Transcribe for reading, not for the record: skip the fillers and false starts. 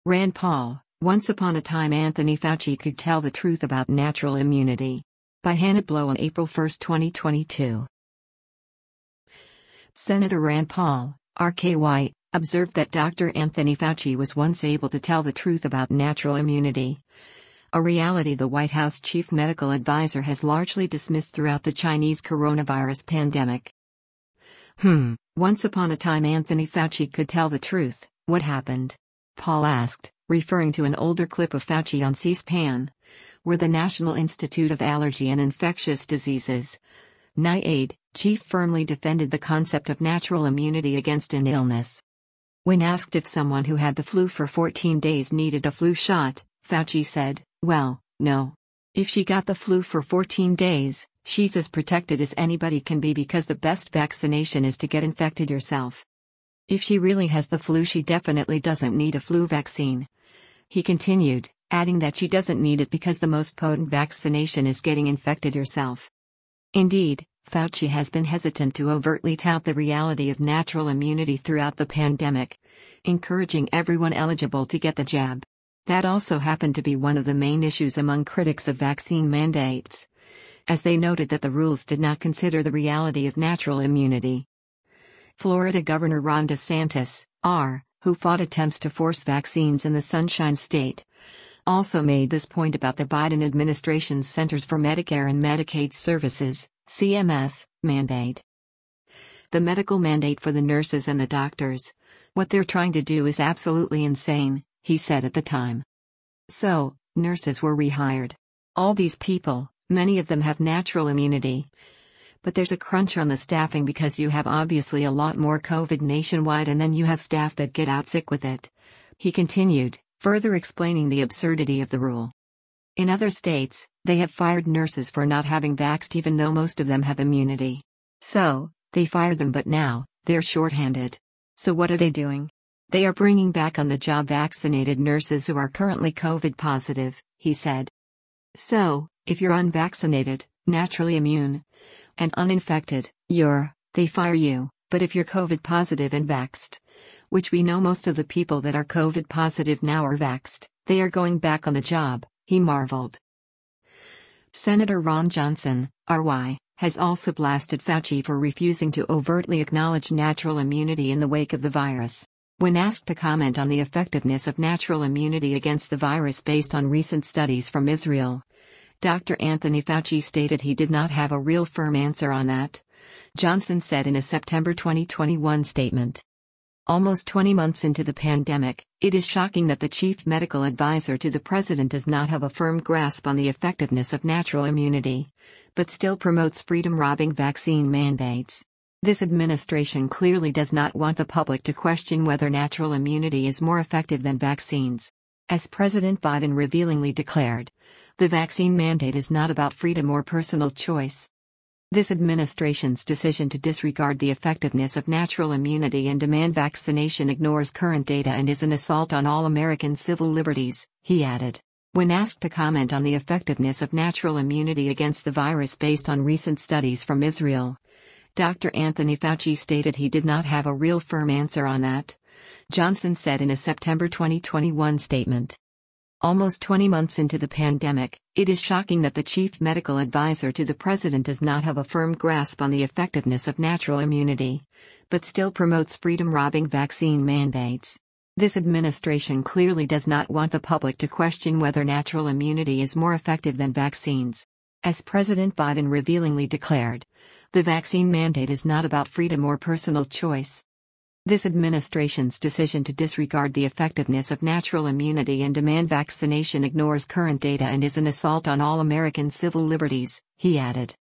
Rand Paul, Once Upon a Time Anthony Fauci Could Tell the Truth About Natural Immunity. By Hannah Blow on April 1, 2022. Senator Rand Paul, RKY, observed that Dr. Anthony Fauci was once able to tell the truth about natural immunity. A reality the White House chief medical advisor has largely dismissed throughout the Chinese coronavirus pandemic. Once upon a time Anthony Fauci could tell the truth. What happened? Paul asked, referring to an older clip of Fauci on C-SPAN, where the National Institute of Allergy and Infectious Diseases, NIAID, chief firmly defended the concept of natural immunity against an illness. When asked if someone who had the flu for 14 days needed a flu shot, Fauci said, "Well, no. If she got the flu for 14 days, she's as protected as anybody can be because the best vaccination is to get infected yourself. If she really has the flu, she definitely doesn't need a flu vaccine." He continued, adding that she doesn't need it because the most potent vaccination is getting infected yourself. Indeed, Fauci has been hesitant to overtly tout the reality of natural immunity throughout the pandemic, encouraging everyone eligible to get the jab. That also happened to be one of the main issues among critics of vaccine mandates, as they noted that the rules did not consider the reality of natural immunity. Florida Governor Ron DeSantis, who fought attempts to force vaccines in the Sunshine State, also made this point about the Biden administration's Centers for Medicare and Medicaid Services, CMS, mandate. The medical mandate for the nurses and the doctors. What they're trying to do is absolutely insane, he said at the time. So, nurses were rehired. All these people, many of them have natural immunity. But there's a crunch on the staffing because you have obviously a lot more COVID nationwide and then you have staff that get out sick with it. He continued, further explaining the absurdity of the rule. In other states, they have fired nurses for not having vaxxed even though most of them have immunity. So, they fired them but now, they're shorthanded. So what are they doing? They are bringing back on the job vaccinated nurses who are currently COVID positive, he said. So, if you're unvaccinated, naturally immune, and uninfected, they fire you, but if you're COVID positive and vaxxed, which we know most of the people that are COVID positive now are vaxxed, they are going back on the job, he marveled. Senator Ron Johnson, RY, has also blasted Fauci for refusing to overtly acknowledge natural immunity in the wake of the virus. When asked to comment on the effectiveness of natural immunity against the virus based on recent studies from Israel, Dr. Anthony Fauci stated he did not have a real firm answer on that. Johnson said in a September 2021 statement. Almost 20 months into the pandemic, it is shocking that the chief medical advisor to the president does not have a firm grasp on the effectiveness of natural immunity, but still promotes freedom-robbing vaccine mandates. This administration clearly does not want the public to question whether natural immunity is more effective than vaccines. As President Biden revealingly declared, the vaccine mandate is not about freedom or personal choice. This administration's decision to disregard the effectiveness of natural immunity and demand vaccination ignores current data and is an assault on all American civil liberties, he added. When asked to comment on the effectiveness of natural immunity against the virus based on recent studies from Israel, Dr. Anthony Fauci stated he did not have a real firm answer on that. Johnson said in a September 2021 statement. Almost 20 months into the pandemic, it is shocking that the chief medical advisor to the president does not have a firm grasp on the effectiveness of natural immunity, but still promotes freedom-robbing vaccine mandates. This administration clearly does not want the public to question whether natural immunity is more effective than vaccines. As President Biden revealingly declared, the vaccine mandate is not about freedom or personal choice. This administration's decision to disregard the effectiveness of natural immunity and demand vaccination ignores current data and is an assault on all American civil liberties, he added.